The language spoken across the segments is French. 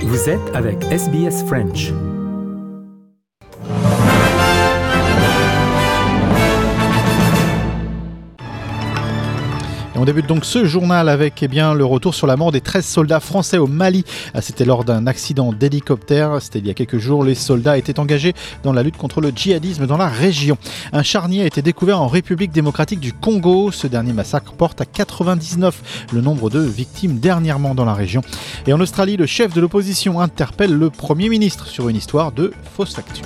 Vous êtes avec SBS French. On débute donc ce journal avec le retour sur la mort des 13 soldats français au Mali. C'était lors d'un accident d'hélicoptère. C'était il y a quelques jours. Les soldats étaient engagés dans la lutte contre le djihadisme dans la région. Un charnier a été découvert en République démocratique du Congo. Ce dernier massacre porte à 99 le nombre de victimes dernièrement dans la région. Et en Australie, le chef de l'opposition interpelle le Premier ministre sur une histoire de fausse facture.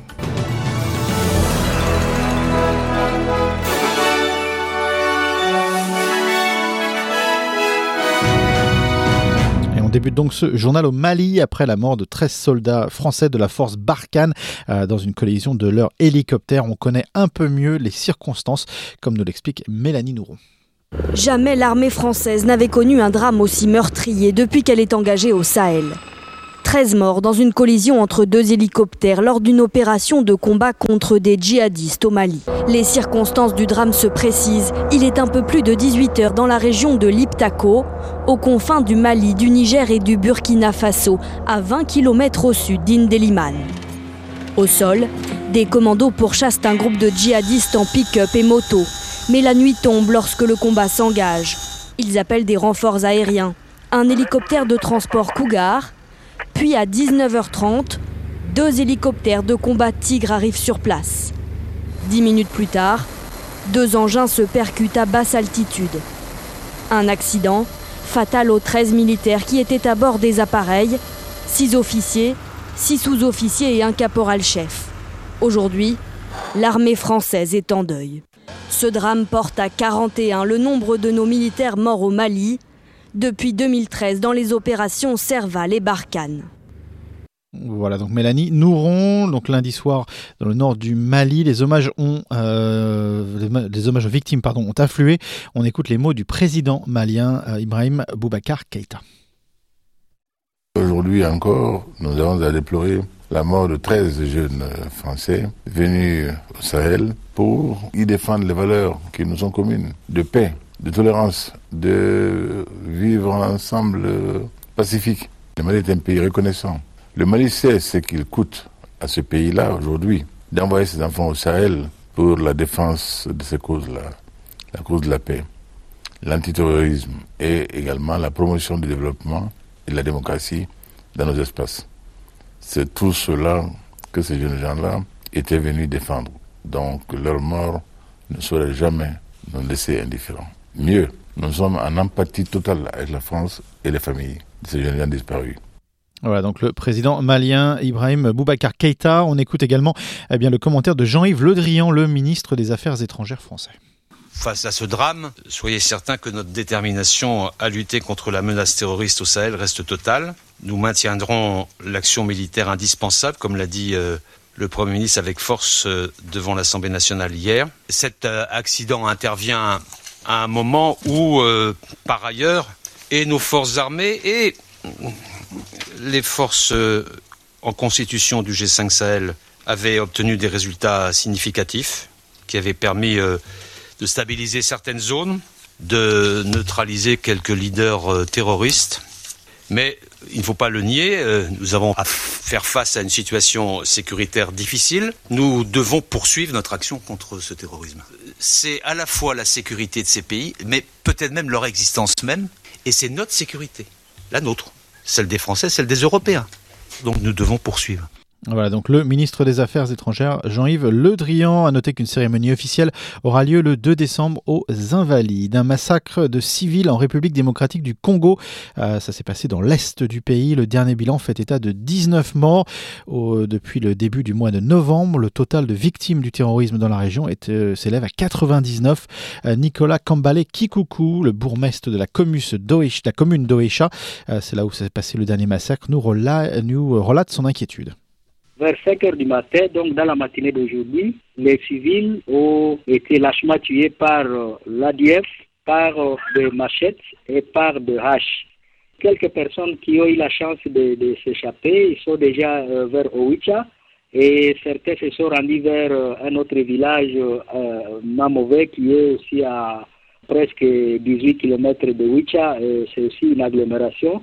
On débute donc ce journal au Mali après la mort de 13 soldats français de la force Barkhane dans une collision de leur hélicoptère. On connaît un peu mieux les circonstances, comme nous l'explique Mélanie Nouron. Jamais l'armée française n'avait connu un drame aussi meurtrier depuis qu'elle est engagée au Sahel. 13 morts dans une collision entre deux hélicoptères lors d'une opération de combat contre des djihadistes au Mali. Les circonstances du drame se précisent. Il est un peu plus de 18 heures dans la région de Liptako, aux confins du Mali, du Niger et du Burkina Faso, à 20 km au sud d'Indelimane. Au sol, des commandos pourchassent un groupe de djihadistes en pick-up et moto. Mais la nuit tombe lorsque le combat s'engage. Ils appellent des renforts aériens. Un hélicoptère de transport Cougar. Puis à 19h30, 2 hélicoptères de combat Tigre arrivent sur place. 10 minutes plus tard, 2 engins se percutent à basse altitude. Un accident fatal aux 13 militaires qui étaient à bord des appareils, 6 officiers, 6 sous-officiers et un caporal-chef. Aujourd'hui, l'armée française est en deuil. Ce drame porte à 41 le nombre de nos militaires morts au Mali, depuis 2013 dans les opérations Serval et Barkhane. Voilà, donc Mélanie Nouron, donc lundi soir dans le nord du Mali, les hommages aux victimes ont afflué. On écoute les mots du président malien Ibrahim Boubacar Keïta. Aujourd'hui encore, nous avons à déplorer la mort de 13 jeunes Français venus au Sahel pour y défendre les valeurs qui nous sont communes, de paix, de tolérance, de vivre ensemble pacifique. Le Mali est un pays reconnaissant. Le Mali sait ce qu'il coûte à ce pays-là aujourd'hui d'envoyer ses enfants au Sahel pour la défense de ces causes-là, la cause de la paix, l'antiterrorisme et également la promotion du développement et de la démocratie dans nos espaces. C'est tout cela que ces jeunes gens-là étaient venus défendre. Donc leur mort ne saurait jamais nous laisser indifférents. Mieux, nous sommes en empathie totale avec la France et les familles de ces jeunes gens disparus. Voilà, donc le président malien Ibrahim Boubacar Keïta. On écoute également le commentaire de Jean-Yves Le Drian, le ministre des Affaires étrangères français. Face à ce drame, soyez certains que notre détermination à lutter contre la menace terroriste au Sahel reste totale. Nous maintiendrons l'action militaire indispensable, comme l'a dit le Premier ministre avec force devant l'Assemblée nationale hier. Cet accident intervient à un moment où, par ailleurs, et nos forces armées et les forces en constitution du G5 Sahel avaient obtenu des résultats significatifs qui avaient permis de stabiliser certaines zones, de neutraliser quelques leaders terroristes. Mais il ne faut pas le nier, nous avons à faire face à une situation sécuritaire difficile. Nous devons poursuivre notre action contre ce terrorisme. C'est à la fois la sécurité de ces pays, mais peut-être même leur existence même, et c'est notre sécurité, la nôtre, celle des Français, celle des Européens. Donc nous devons poursuivre. Voilà, donc le ministre des Affaires étrangères, Jean-Yves Le Drian, a noté qu'une cérémonie officielle aura lieu le 2 décembre aux Invalides. Un massacre de civils en République démocratique du Congo. Ça s'est passé dans l'est du pays. Le dernier bilan fait état de 19 morts depuis le début du mois de novembre. Le total de victimes du terrorisme dans la région s'élève à 99. Nicolas Kambale Kikuku, le bourgmestre de la commune d'Oécha, c'est là où s'est passé le dernier massacre, nous relate son inquiétude. Vers 5 heures du matin, donc dans la matinée d'aujourd'hui, les civils ont été lâchement tués par l'ADF, par des machettes et par des haches. Quelques personnes qui ont eu la chance de s'échapper, ils sont déjà vers Owicha et certains se sont rendus vers un autre village, Mamové, qui est aussi à presque 18 km de Owicha. C'est aussi une agglomération.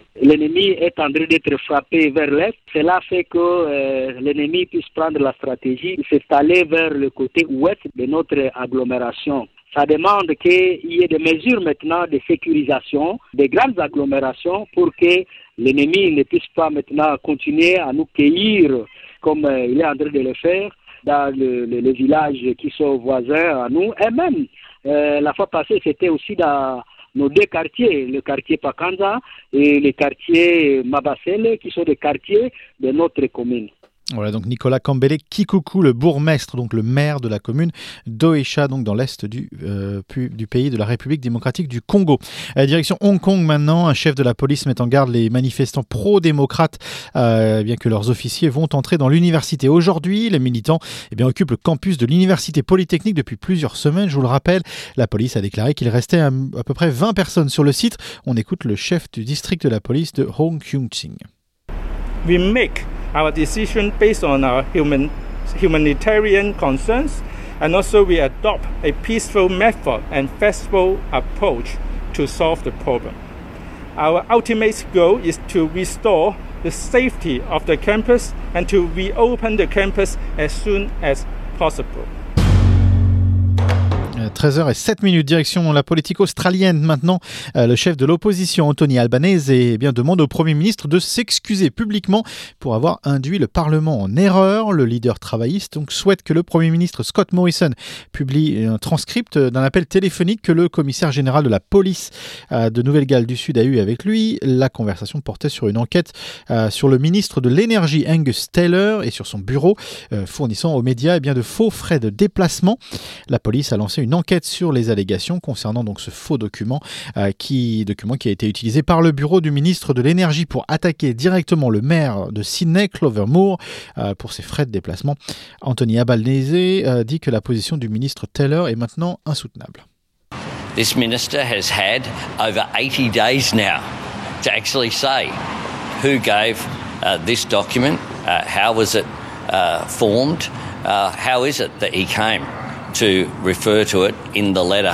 l'ennemi est en train d'être frappé vers l'est. Cela fait que l'ennemi puisse prendre la stratégie de s'installer vers le côté ouest de notre agglomération. Ça demande qu'il y ait des mesures maintenant de sécurisation des grandes agglomérations pour que l'ennemi ne puisse pas maintenant continuer à nous cueillir comme il est en train de le faire dans les villages qui sont voisins à nous. Et même, la fois passée, c'était aussi dans nos deux quartiers, le quartier Pakanza et le quartier Mabasele, qui sont des quartiers de notre commune. Voilà donc Nicolas Kambele Kikuku, le bourgmestre, donc le maire de la commune d'Oesha, donc dans l'est du pays de la République démocratique du Congo. Direction Hong Kong maintenant, un chef de la police met en garde les manifestants pro-démocrates, bien que leurs officiers vont entrer dans l'université. Aujourd'hui, les militants occupent le campus de l'université polytechnique depuis plusieurs semaines. Je vous le rappelle, la police a déclaré qu'il restait à peu près 20 personnes sur le site. On écoute le chef du district de la police de Hong Kyung-ching. We make our decision based on our humanitarian concerns, and also we adopt a peaceful method and flexible approach to solve the problem. Our ultimate goal is to restore the safety of the campus and to reopen the campus as soon as possible. 13h07, direction la politique australienne maintenant. Le chef de l'opposition, Anthony Albanese, demande au Premier ministre de s'excuser publiquement pour avoir induit le Parlement en erreur. Le leader travailliste souhaite que le Premier ministre Scott Morrison publie un transcript d'un appel téléphonique que le commissaire général de la police de Nouvelle-Galles du Sud a eu avec lui. La conversation portait sur une enquête sur le ministre de l'Énergie Angus Taylor et sur son bureau, fournissant aux médias de faux frais de déplacement. La police a lancé une enquête sur les allégations concernant donc ce faux document qui a été utilisé par le bureau du ministre de l'Énergie pour attaquer directement le maire de Sydney, Clover Moore, pour ses frais de déplacement. Anthony Albanese dit que la position du ministre Taylor est maintenant insoutenable. This minister has had over 80 days now to actually say who gave this document, how was it formed, how is it that he came to refer to it in the letter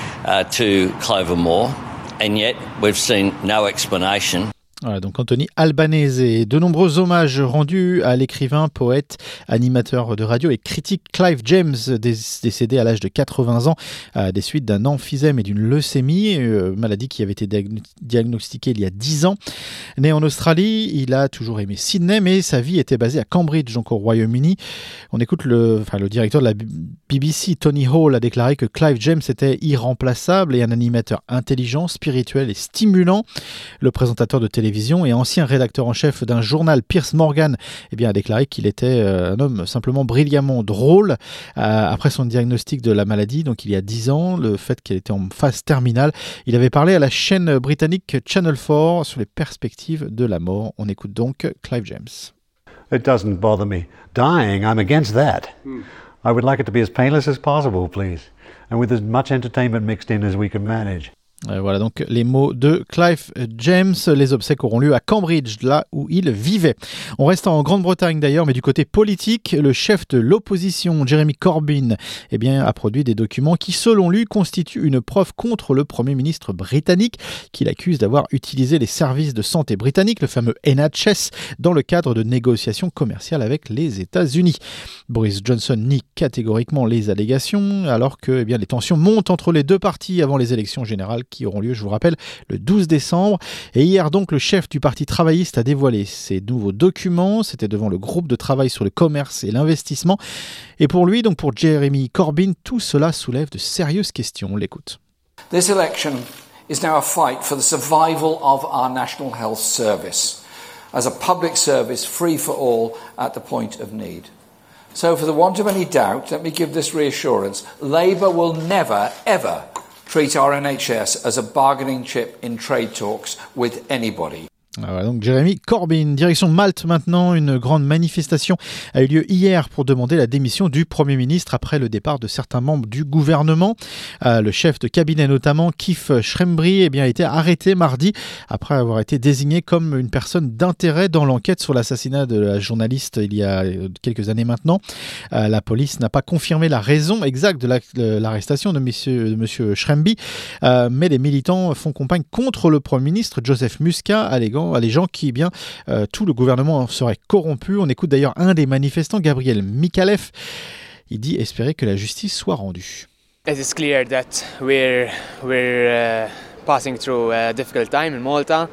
to Clover Moore, and yet we've seen no explanation. Voilà, donc Anthony Albanese. De nombreux hommages rendus à l'écrivain, poète, animateur de radio et critique Clive James, décédé à l'âge de 80 ans des suites d'un emphysème et d'une leucémie, maladie qui avait été diagnostiquée il y a 10 ans. Né en Australie, il a toujours aimé Sydney, mais sa vie était basée à Cambridge, donc au Royaume-Uni. On écoute le directeur de la BBC, Tony Hall, a déclaré que Clive James était irremplaçable et un animateur intelligent, spirituel et stimulant. Le présentateur de télévision et ancien rédacteur en chef d'un journal, Piers Morgan, a déclaré qu'il était un homme simplement brillamment drôle. Après son diagnostic de la maladie, donc il y a 10 ans, le fait qu'elle était en phase terminale, il avait parlé à la chaîne britannique Channel 4 sur les perspectives de la mort. On écoute donc Clive James. It doesn't bother me. Dying, I'm against that. I would like it to be as painless as possible, please, and with as much entertainment mixed in as we can manage. Voilà donc les mots de Clive James. Les obsèques auront lieu à Cambridge, là où il vivait. On reste en Grande-Bretagne d'ailleurs, mais du côté politique, le chef de l'opposition, Jeremy Corbyn, a produit des documents qui, selon lui, constituent une preuve contre le Premier ministre britannique, qu'il accuse d'avoir utilisé les services de santé britanniques, le fameux NHS, dans le cadre de négociations commerciales avec les États-Unis. Boris Johnson nie catégoriquement les allégations, alors que les tensions montent entre les deux partis avant les élections générales qui auront lieu, je vous rappelle, le 12 décembre. Et hier, donc, le chef du Parti travailliste a dévoilé ses nouveaux documents. C'était devant le groupe de travail sur le commerce et l'investissement. Et pour lui, donc pour Jeremy Corbyn, tout cela soulève de sérieuses questions. On l'écoute. This election is now a fight for the survival of our National Health Service as a public service free for all at the point of need. So for the want of any doubt, let me give this reassurance. Labour will never, ever treat our NHS as a bargaining chip in trade talks with anybody. Voilà, donc Jeremy Corbyn. Direction Malte maintenant, une grande manifestation a eu lieu hier pour demander la démission du Premier ministre après le départ de certains membres du gouvernement. Le chef de cabinet notamment, Keith Schembri, a été arrêté mardi après avoir été désigné comme une personne d'intérêt dans l'enquête sur l'assassinat de la journaliste il y a quelques années maintenant. La police n'a pas confirmé la raison exacte de l'arrestation de monsieur Schembri, mais les militants font campagne contre le Premier ministre Joseph Muscat, alléguant gens qui, tout le gouvernement serait corrompu. On écoute d'ailleurs un des manifestants, Gabriel Mikalev. Il dit espérer que la justice soit rendue. It is clear that we're passing through a difficult time in Malta,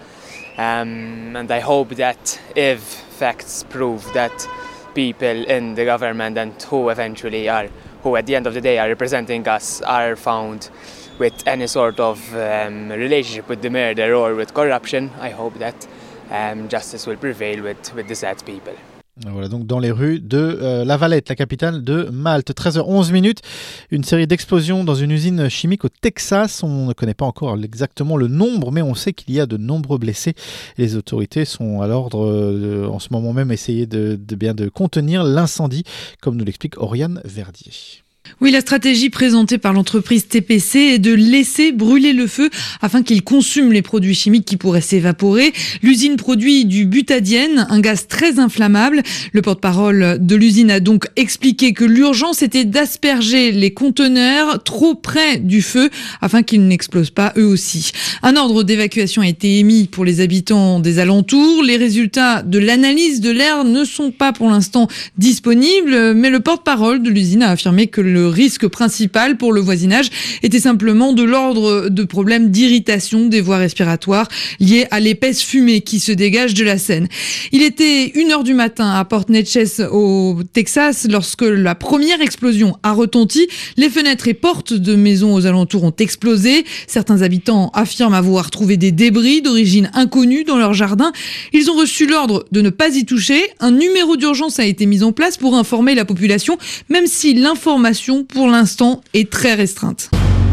and I hope that if facts prove that people in the government and who at the end of the day are representing us are found with any sort of relationship with the murder or with corruption, I hope that justice will prevail with the sad people. Voilà, donc dans les rues de La Valette, la capitale de Malte. 13h11, une série d'explosions dans une usine chimique au Texas. On ne connaît pas encore exactement le nombre, mais on sait qu'il y a de nombreux blessés. Les autorités sont à l'ordre en ce moment même essayer de contenir l'incendie, comme nous l'explique Oriane Verdier. Oui, la stratégie présentée par l'entreprise TPC est de laisser brûler le feu afin qu'il consume les produits chimiques qui pourraient s'évaporer. L'usine produit du butadiène, un gaz très inflammable. Le porte-parole de l'usine a donc expliqué que l'urgence était d'asperger les conteneurs trop près du feu afin qu'ils n'explosent pas eux aussi. Un ordre d'évacuation a été émis pour les habitants des alentours. Les résultats de l'analyse de l'air ne sont pas pour l'instant disponibles, mais le porte-parole de l'usine a affirmé que le risque principal pour le voisinage était simplement de l'ordre de problèmes d'irritation des voies respiratoires liés à l'épaisse fumée qui se dégage de la Seine. Il était 1h du matin à Port Neches au Texas lorsque la première explosion a retenti. Les fenêtres et portes de maisons aux alentours ont explosé. Certains habitants affirment avoir trouvé des débris d'origine inconnue dans leur jardin. Ils ont reçu l'ordre de ne pas y toucher. Un numéro d'urgence a été mis en place pour informer la population, même si l'information pour l'instant est très restreinte.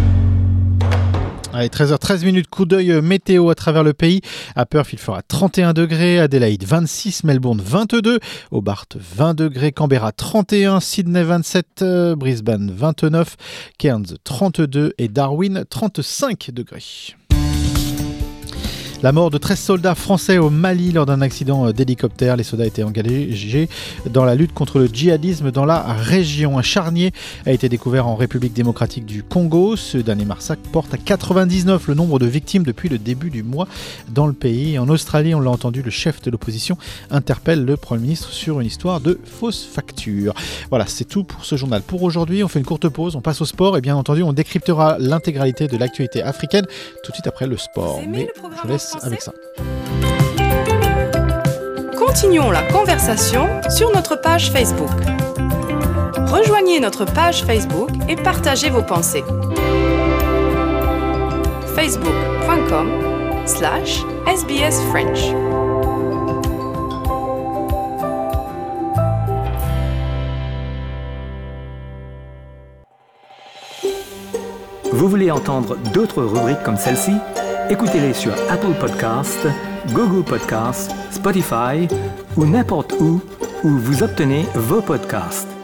Allez, 13h13, coup d'œil météo à travers le pays. À Perth, il fera 31 degrés, Adélaïde 26, Melbourne 22, Hobart 20 degrés, Canberra 31, Sydney 27, Brisbane 29, Cairns 32 et Darwin 35 degrés. La mort de 13 soldats français au Mali lors d'un accident d'hélicoptère. Les soldats étaient engagés dans la lutte contre le djihadisme dans la région. Un charnier a été découvert en République démocratique du Congo. Ce dernier massacre porte à 99 le nombre de victimes depuis le début du mois dans le pays. En Australie, on l'a entendu, le chef de l'opposition interpelle le Premier ministre sur une histoire de fausse facture. Voilà, c'est tout pour ce journal. Pour aujourd'hui, on fait une courte pause, on passe au sport et bien entendu, on décryptera l'intégralité de l'actualité africaine tout de suite après le sport. Mais je vous laisse avec ça. Continuons la conversation sur notre page Facebook. Rejoignez notre page Facebook et partagez vos pensées. facebook.com/SBS French. Vous voulez entendre d'autres rubriques comme celle-ci? Écoutez-les sur Apple Podcasts, Google Podcasts, Spotify ou n'importe où vous obtenez vos podcasts.